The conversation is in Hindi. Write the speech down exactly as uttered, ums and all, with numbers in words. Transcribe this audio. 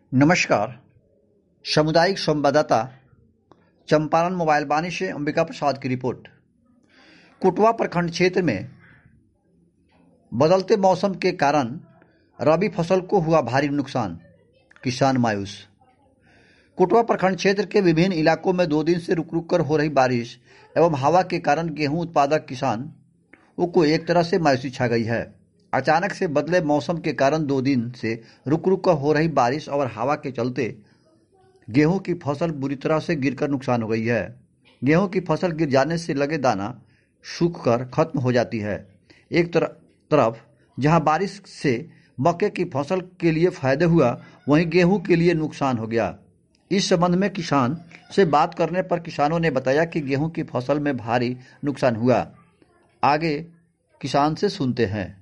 नमस्कार। सामुदायिक संवाददाता चंपारण मोबाइल वाणी से अंबिका प्रसाद की रिपोर्ट। कुटवा प्रखंड क्षेत्र में बदलते मौसम के कारण रबी फसल को हुआ भारी नुकसान, किसान मायूस। कुटवा प्रखंड क्षेत्र के विभिन्न इलाकों में दो दिन से रुक रुक कर हो रही बारिश एवं हवा के कारण गेहूं उत्पादक किसानों को एक तरह से मायूसी छा गई है। अचानक से बदले मौसम के कारण दो दिन से रुक रुक कर हो रही बारिश और हवा के चलते गेहूं की फसल बुरी तरह से गिरकर नुकसान हो गई है। गेहूं की फसल गिर जाने से लगे दाना सूख कर खत्म हो जाती है। एक तरफ जहां बारिश से मक्के की फसल के लिए फायदा हुआ, वहीं गेहूं के लिए नुकसान हो गया। इस संबंध में किसान से बात करने पर किसानों ने बताया कि गेहूं की फसल में भारी नुकसान हुआ। आगे किसान से सुनते हैं।